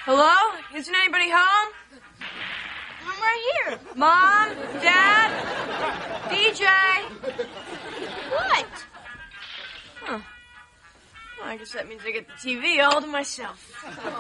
Hello? Isn't anybody home? I'm right here. Mom? Dad? DJ? What? Huh. Well, I guess that means I get the TV all to myself.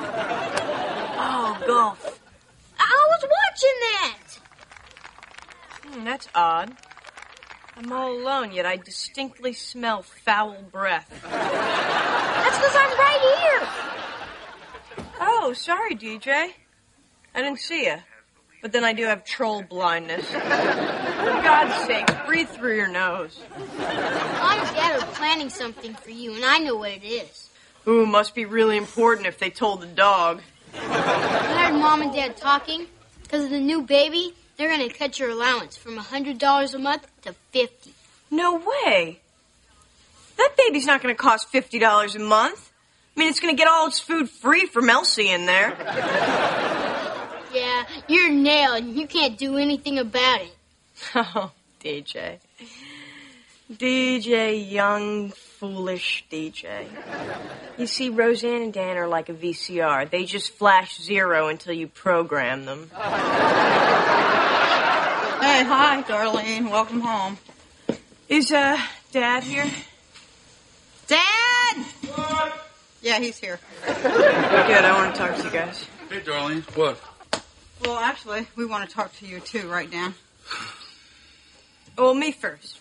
Oh, golf. I was watching that. That's odd. I'm all alone, yet I distinctly smell foul breath. That's because I'm right here. Oh, sorry, DJ. I didn't see you. But then I do have troll blindness. For God's sake, breathe through your nose. Mom and Dad are planning something for you, and I know what it is. Ooh, must be really important if they told the dog. I heard Mom and Dad talking. Because of the new baby, they're going to cut your allowance from $100 a month to $50. No way. That baby's not going to cost $50 a month. I mean, it's going to get all its food free from Elsie in there. Yeah, you're nailed, and you can't do anything about it. Oh, DJ. DJ, young, foolish DJ. You see, Roseanne and Dan are like a VCR. They just flash zero until you program them. Hey, hi, Darlene. Welcome home. Is, Dad here? Dad! What? Yeah, he's here. Good, I want to talk to you guys. Hey, Darlene. What? Well, actually, we want to talk to you, too, right now. Well, me first.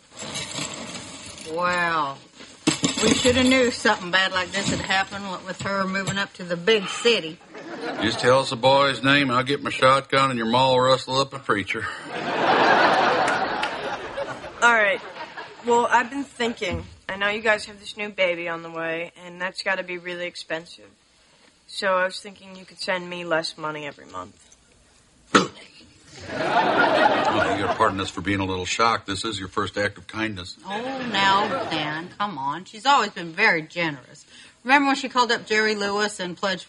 Well, we should have knew something bad like this had happened with her moving up to the big city. Just tell us the boy's name, and I'll get my shotgun, and your ma will rustle up a preacher. All right. Well, I've been thinking. I know you guys have this new baby on the way, and that's got to be really expensive. So I was thinking you could send me less money every month. Oh, you got to pardon us for being a little shocked. This is your first act of kindness. Oh, now, Dan, come on. She's always been very generous. Remember when she called up Jerry Lewis and pledged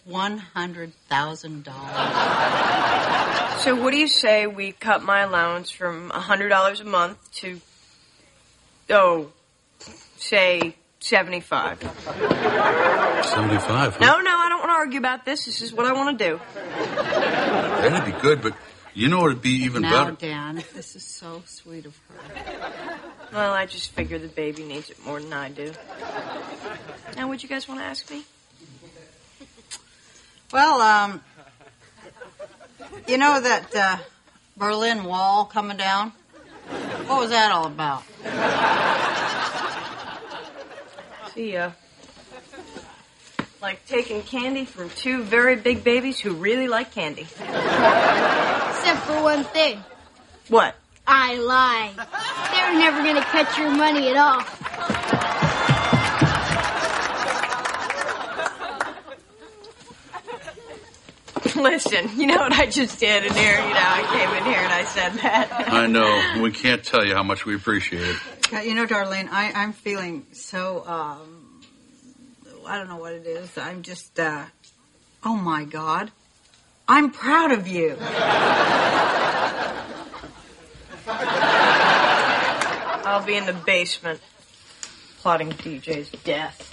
$100,000? So what do you say we cut my allowance from $100 a month to, say, $75? $75? Huh? No, I don't want to argue about this. This is what I want to do. That'd be good, but you know it'd be even now, better. Dan, this is so sweet of her. Well, I just figure the baby needs it more than I do. Now, what you guys want to ask me? Well, you know that Berlin Wall coming down? What was that all about? See, like taking candy from two very big babies who really like candy. Except for one thing. What? I lied. They're never going to cut your money at all. Listen, you know what I just did in here? You know, I came in here and I said that. I know. We can't tell you how much we appreciate it. You know, Darlene, I'm feeling so, I don't know what it is. I'm just, oh, my God. I'm proud of you. I'll be in the basement plotting DJ's death.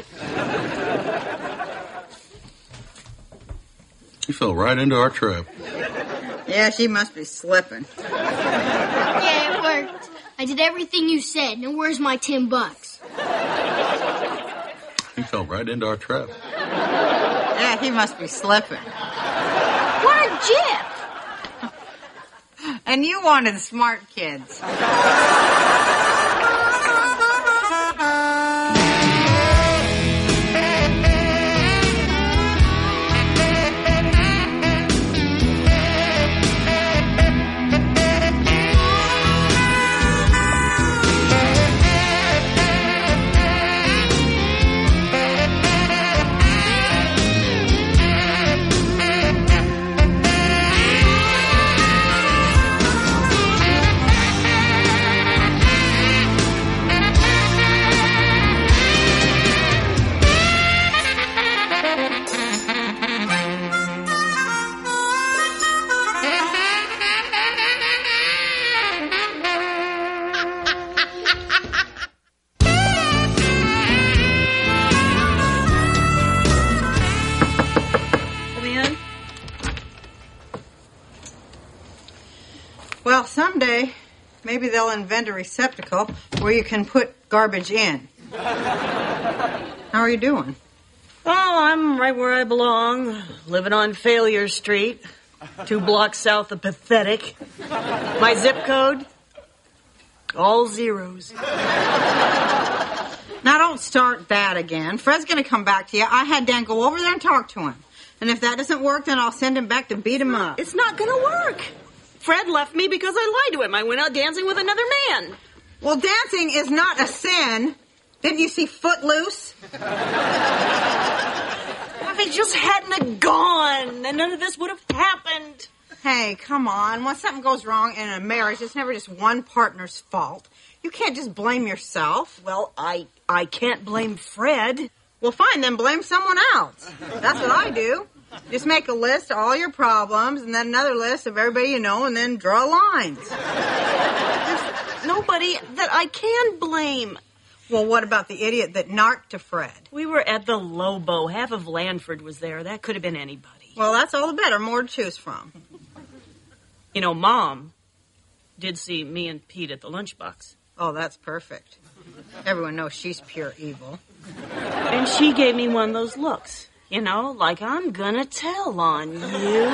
You fell right into our trap. Yeah, she must be slipping. Yeah, it worked. I did everything you said. Now where's my $10? You fell right into our trap. Yeah, he must be slipping. What a jip! And you wanted smart kids. Well, someday, maybe they'll invent a receptacle where you can put garbage in. How are you doing? Oh, I'm right where I belong, living on Failure Street, 2 blocks south of Pathetic. My zip code, all zeros. Now, don't start that again. Fred's going to come back to you. I had Dan go over there and talk to him. And if that doesn't work, then I'll send him back to beat him up. It's not going to work. Fred left me because I lied to him. I went out dancing with another man. Well, dancing is not a sin. Didn't you see Footloose? If he just hadn't have gone, then none of this would have happened. Hey, come on. When something goes wrong in a marriage, it's never just one partner's fault. You can't just blame yourself. Well, I can't blame Fred. Well, fine, then blame someone else. That's what I do. Just make a list of all your problems, and then another list of everybody you know, and then draw lines. There's nobody that I can blame. Well, what about the idiot that narked to Fred? We were at the Lobo. Half of Lanford was there. That could have been anybody. Well, that's all the better. More to choose from. You know, Mom did see me and Pete at the lunchbox. Oh, that's perfect. Everyone knows she's pure evil. And she gave me one of those looks. You know, like I'm gonna tell on you.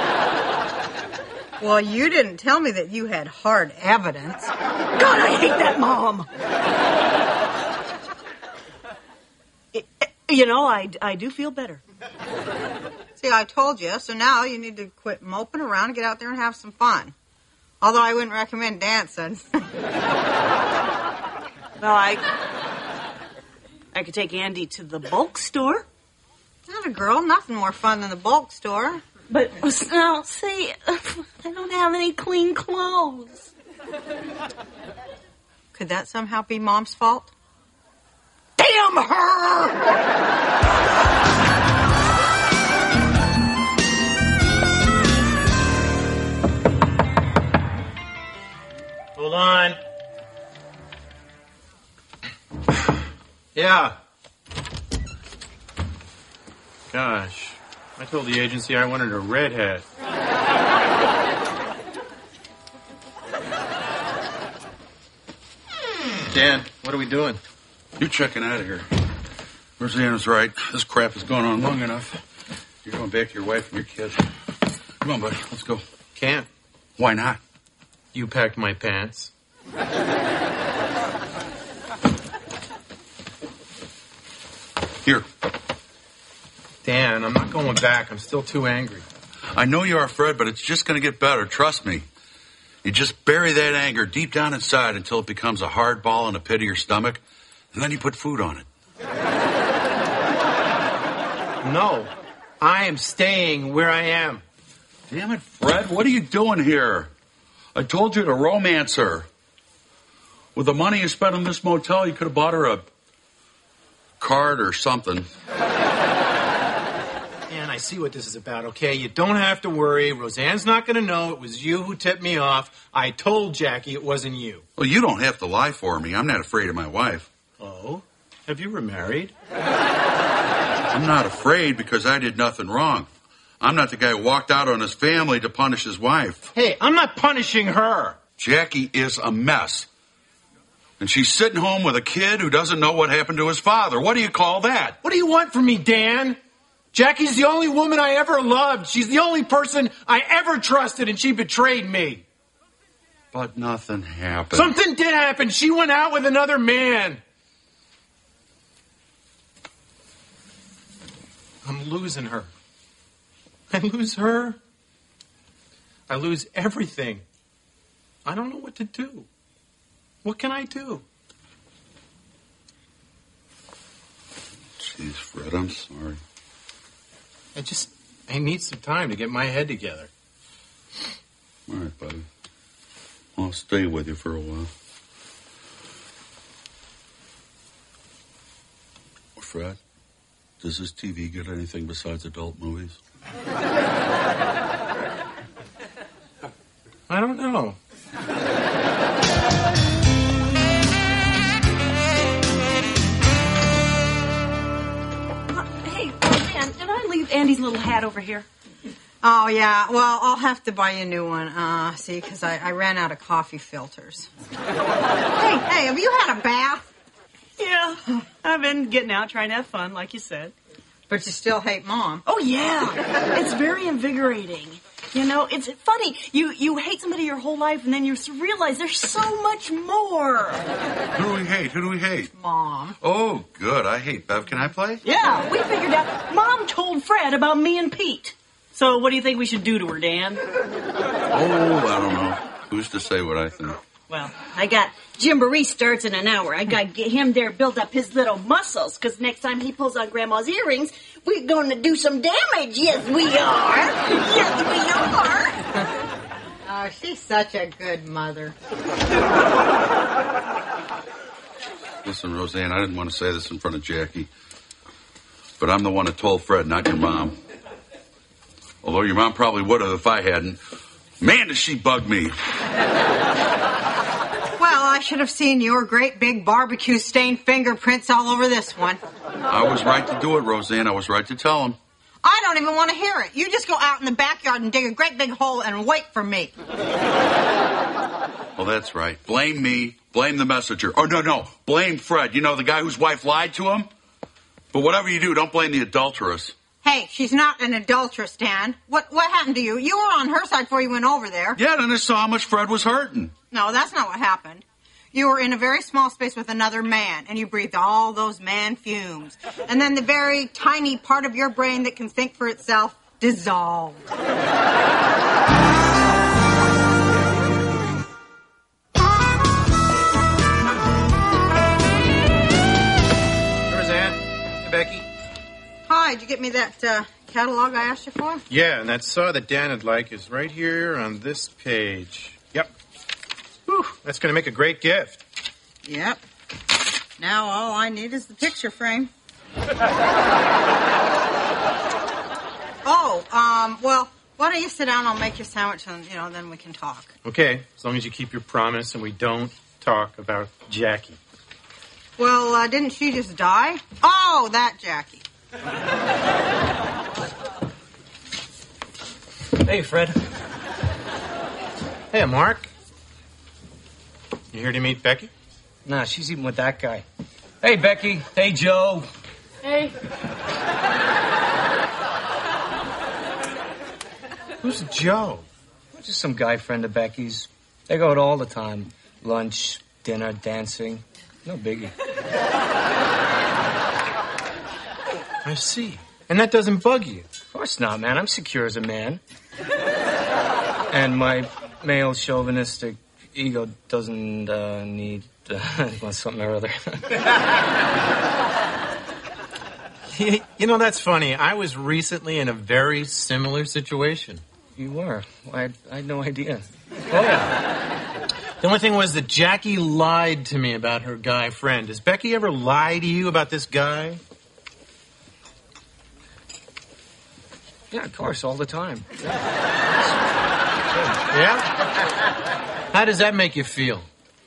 Well, you didn't tell me that you had hard evidence. God, I hate that Mom. You know, I do feel better. See, I told you, so now you need to quit moping around and get out there and have some fun. Although I wouldn't recommend dancing. Well, I could take Andy to the bulk store. Not a girl, nothing more fun than the bulk store. But, now, see, I don't have any clean clothes. Could that somehow be Mom's fault? Damn her! Hold on. Yeah. Gosh, I told the agency I wanted a redhead. Dan, what are we doing? You're checking out of here. Roseanne's right. This crap has gone on long enough. You're going back to your wife and your kids. Come on, buddy. Let's go. Can't. Why not? You packed my pants. Here. Dan, I'm not going back. I'm still too angry. I know you are, Fred, but it's just going to get better. Trust me. You just bury that anger deep down inside until it becomes a hard ball in the pit of your stomach, and then you put food on it. No. I am staying where I am. Damn it, Fred. What are you doing here? I told you to romance her. With the money you spent on this motel, you could have bought her a card or something. Dan, I see what this is about, okay? You don't have to worry. Roseanne's not going to know it was you who tipped me off. I told Jackie it wasn't you. Well, you don't have to lie for me. I'm not afraid of my wife. Oh? Have you remarried? I'm not afraid because I did nothing wrong. I'm not the guy who walked out on his family to punish his wife. Hey, I'm not punishing her. Jackie is a mess. And she's sitting home with a kid who doesn't know what happened to his father. What do you call that? What do you want from me, Dan? Jackie's the only woman I ever loved. She's the only person I ever trusted, and she betrayed me. But nothing happened. Something did happen. She went out with another man. I'm losing her. I lose her. I lose everything. I don't know what to do. What can I do? Jeez, Fred, I'm sorry. I need some time to get my head together. All right, buddy. I'll stay with you for a while. Fred, does this TV get anything besides adult movies? I don't know. Hey, man, did I leave Andy's little hat over here? Oh, yeah. Well, I'll have to buy you a new one. See, because I ran out of coffee filters. Hey, have you had a bath? Yeah, I've been getting out, trying to have fun, like you said. But you still hate Mom. Oh, yeah. It's very invigorating. You know, it's funny. You hate somebody your whole life, and then you realize there's so much more. Who do we hate? Who do we hate? Mom. Oh, good. I hate Bev. Can I play? Yeah, we figured out. Mom told Fred about me and Pete. So what do you think we should do to her, Dan? Oh, I don't know. Who's to say what I think? Well, I got Jamboree starts in an hour. I got to get him there, build up his little muscles, because next time he pulls on Grandma's earrings, we're going to do some damage. Yes, we are. Yes, we are. Oh, she's such a good mother. Listen, Roseanne, I didn't want to say this in front of Jackie, but I'm the one that told Fred, not your mom. Although your mom probably would have if I hadn't. Man, does she bug me. Well, I should have seen your great big barbecue stained fingerprints all over this one. I was right to do it, Roseanne. I was right to tell him. I don't even want to hear it. You just go out in the backyard and dig a great big hole and wait for me. Well, that's right. Blame me. Blame the messenger. Oh, no. Blame Fred. You know, the guy whose wife lied to him? But whatever you do, don't blame the adulteress. Hey, she's not an adulteress, Dan. What happened to you? You were on her side before you went over there. Yeah, then I saw how much Fred was hurting. No, that's not what happened. You were in a very small space with another man, and you breathed all those man fumes. And then the very tiny part of your brain that can think for itself dissolved. Roseanne. Hey, Becky. Hi, did you get me that catalog I asked you for? Yeah, and that saw that Dan would like is right here on this page. Yep. Whew, that's going to make a great gift. Yep. Now all I need is the picture frame. Well, why don't you sit down? I'll make you a sandwich, and then we can talk. Okay, as long as you keep your promise and we don't talk about Jackie. Well, didn't she just die? Oh, that Jackie. Hey, Fred. Hey, Mark. You here to meet Becky? Nah, she's eating with that guy. Hey, Becky. Hey, Joe. Hey. Who's Joe? Just some guy friend of Becky's. They go out all the time. Lunch, dinner, dancing. No biggie. I see. And that doesn't bug you? Of course not, man. I'm secure as a man. And my male chauvinistic ego doesn't need something or other. You know, that's funny. I was recently in a very similar situation. You were? I had no idea. Oh, yeah. The only thing was that Jackie lied to me about her guy friend. Does Becky ever lie to you about this guy? Yeah, of course, all the time. Yeah? How does that make you feel?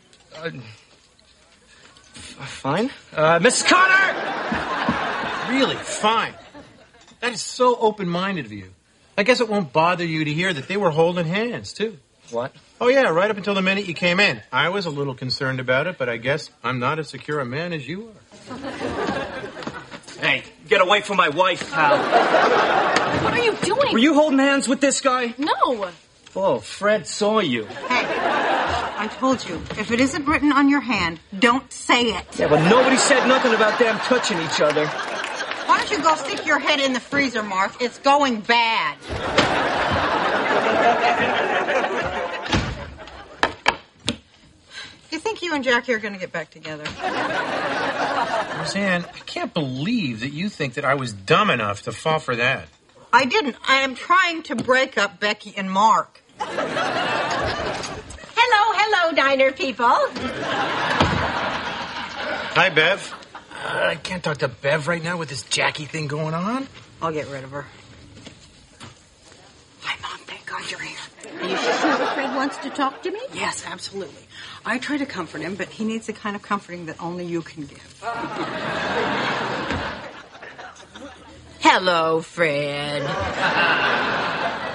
Fine. Mrs. Connor! Really? Fine. That is so open-minded of you. I guess it won't bother you to hear that they were holding hands, too. What? Oh, yeah, right up until the minute you came in. I was a little concerned about it, but I guess I'm not as secure a man as you are. Hey, get away from my wife, pal. What are you doing? Were you holding hands with this guy? No. Oh, Fred saw you. Hey, I told you, if it isn't written on your hand, don't say it. Yeah, but nobody said nothing about them touching each other. Why don't you go stick your head in the freezer, Mark? It's going bad. You think you and Jackie are going to get back together? Roseanne, I can't believe that you think that I was dumb enough to fall for that. I didn't. I am trying to break up Becky and Mark. Hello, diner people. Hi, Bev. I can't talk to Bev right now with this Jackie thing going on. I'll get rid of her. Hi, Mom. Thank God you're here. Are you sure Fred wants to talk to me? Yes, absolutely. I try to comfort him, but he needs the kind of comforting that only you can give. Hello, Fred.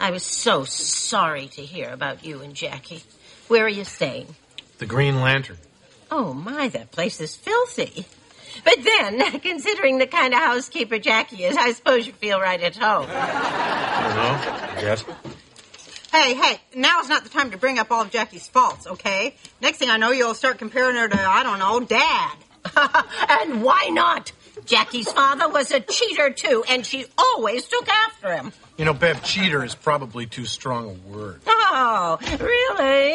I was so sorry to hear about you and Jackie. Where are you staying? The Green Lantern. Oh, my, that place is filthy. But then, considering the kind of housekeeper Jackie is, I suppose you feel right at home. I don't know. I guess. Hey, now's not the time to bring up all of Jackie's faults, okay? Next thing I know, you'll start comparing her to, I don't know, Dad. And why not? Jackie's father was a cheater, too, and she always took after him. You know, Bev, cheater is probably too strong a word. Oh, really?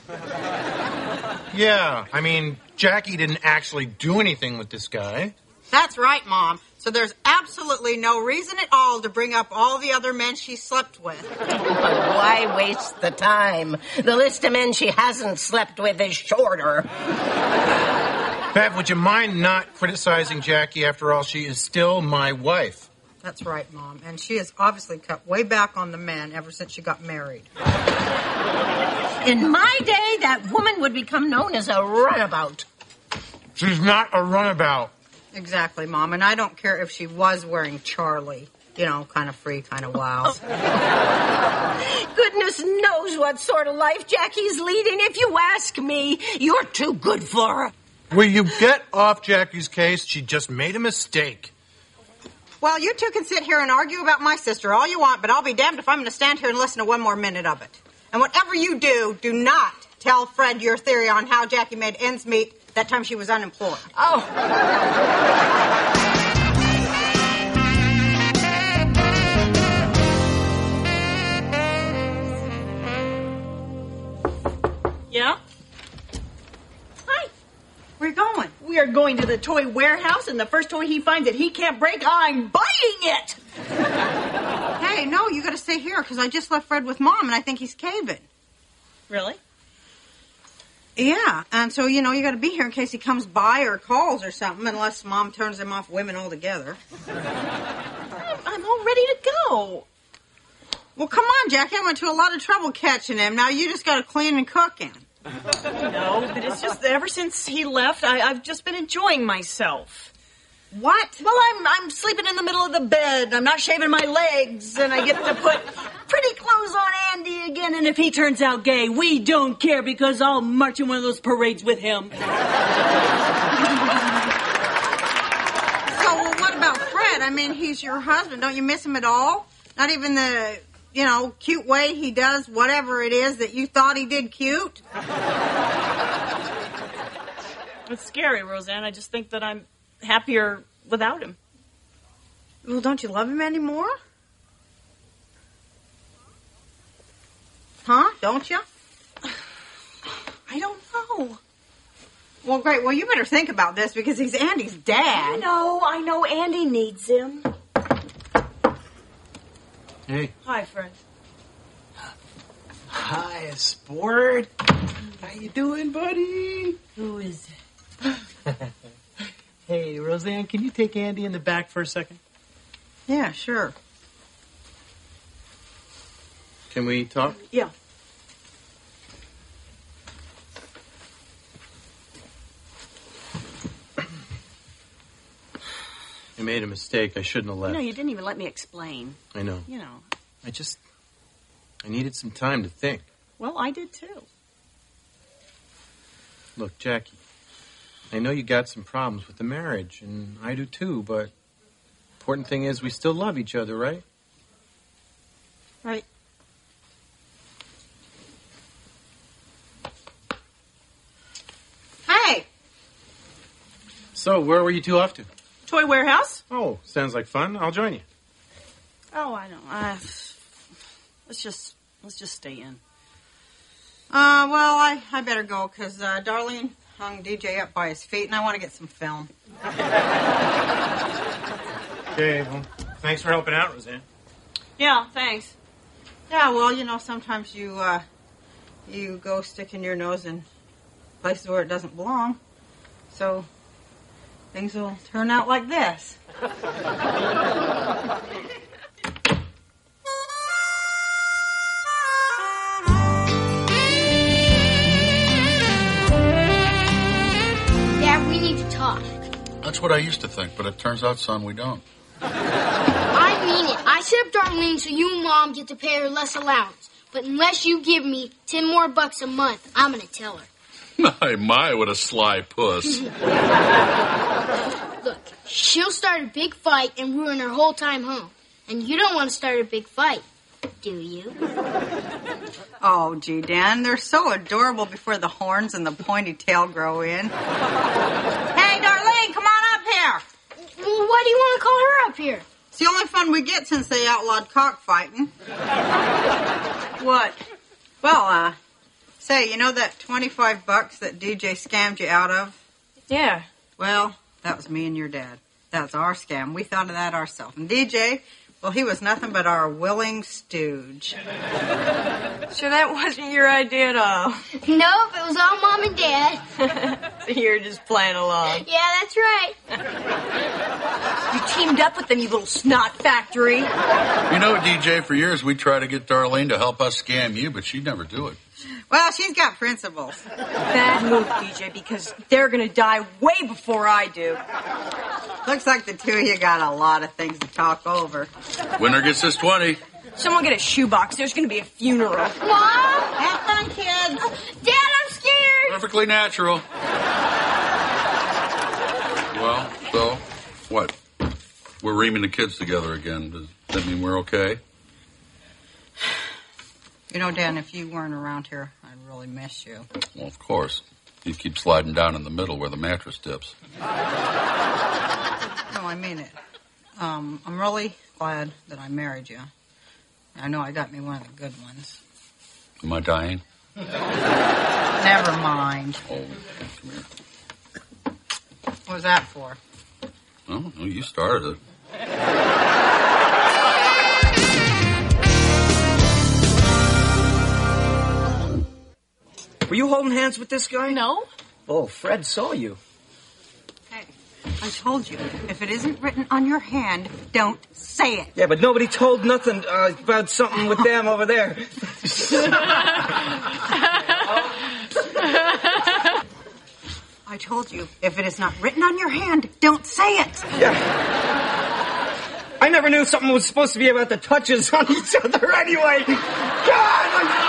Yeah, I mean, Jackie didn't actually do anything with this guy. That's right, Mom. So there's absolutely no reason at all to bring up all the other men she slept with. Why waste the time? The list of men she hasn't slept with is shorter. Bev, would you mind not criticizing Jackie? After all, she is still my wife. That's right, Mom. And she has obviously cut way back on the men ever since she got married. In my day, that woman would become known as a runabout. She's not a runabout. Exactly, Mom. And I don't care if she was wearing Charlie. You know, kind of free, kind of wild. Goodness knows what sort of life Jackie's leading. If you ask me, you're too good for her. Will you get off Jackie's case? She just made a mistake. Well, you two can sit here and argue about my sister all you want, but I'll be damned if I'm going to stand here and listen to one more minute of it. And whatever you do, do not tell Fred your theory on how Jackie made ends meet that time she was unemployed. Oh. Yeah? Hi. Where you going? We are going to the toy warehouse, and the first toy he finds that he can't break, I'm buying it! Hey, no, you got to stay here, because I just left Fred with Mom, and I think he's caving. Really? Yeah, and so, you know, you got to be here in case he comes by or calls or something, unless Mom turns him off women altogether. I'm all ready to go. Well, come on, Jackie. I went to a lot of trouble catching him. Now you just got to clean and cook him. No, but it's just ever since he left, I've just been enjoying myself. What? Well, I'm sleeping in the middle of the bed. I'm not shaving my legs, and I get to put pretty clothes on Andy again. And if he turns out gay, we don't care because I'll march in one of those parades with him. So, well, what about Fred? I mean, he's your husband. Don't you miss him at all? Not even the, you know, cute way he does whatever it is that you thought he did cute? It's scary, Roseanne. I just think that I'm happier without him. Well, don't you love him anymore? Huh? Don't you? I don't know. Well, great. Well, you better think about this because he's Andy's dad. I know Andy needs him. Hey. Hi, Fred. Hi, sport. How you doing, buddy? Who is it? Hey, Roseanne, can you take Andy in the back for a second? Yeah, sure. Can we talk? Yeah. I made a mistake. I shouldn't have left. No, you didn't even let me explain. I know. You know. I needed some time to think. Well, I did too. Look, Jackie, I know you got some problems with the marriage, and I do too, but important thing is we still love each other, right? Right. Hey! So, where were you two off to? Toy warehouse? Oh, sounds like fun. I'll join you. Oh, I know. Let's just stay in. Well, I better go because Darlene hung DJ up by his feet, and I want to get some film. Okay, well, thanks for helping out, Roseanne. Yeah, thanks. Yeah, well, you know, sometimes you go sticking your nose in places where it doesn't belong, so things will turn out like this. Dad, we need to talk. That's what I used to think, but it turns out, son, we don't. I mean it. I accept Darlene so you and Mom get to pay her less allowance. But unless you give me $10 more a month, I'm going to tell her. My, what a sly puss. Look, she'll start a big fight and ruin her whole time home. And you don't want to start a big fight, do you? Oh, gee, Dan, they're so adorable before the horns and the pointy tail grow in. Hey, Darlene, come on up here. Well, why do you want to call her up here? It's the only fun we get since they outlawed cockfighting. What? Well, say, you know that $25 that DJ scammed you out of? Yeah. Well, that was me and your dad. That's our scam. We thought of that ourselves. And DJ, well, he was nothing but our willing stooge. So that wasn't your idea at all? Nope, it was all Mom and Dad. So you're just playing along. Yeah, that's right. You teamed up with them, you little snot factory. You know, DJ, for years we tried to get Darlene to help us scam you, but she'd never do it. Well, she's got principles. Bad move, DJ, because they're going to die way before I do. Looks like the two of you got a lot of things to talk over. Winner gets this 20. Someone get a shoebox. There's going to be a funeral. Mom! Have fun, kids. Dad, I'm scared. Perfectly natural. Well, so, what? We're reaming the kids together again. Does that mean we're okay? You know, Dan, if you weren't around here, I'd really miss you. Well, of course. You keep sliding down in the middle where the mattress dips. No, I mean it. I'm really glad that I married you. I know I got me one of the good ones. Am I dying? Never mind. Oh, come here. What was that for? Oh, no, you started it. Were you holding hands with this guy? No. Oh, Fred saw you. Hey, I told you, if it isn't written on your hand, don't say it. Yeah, but nobody told nothing about something with them over there. I told you, if it is not written on your hand, don't say it. Yeah. I never knew something was supposed to be about the touches on each other anyway. God!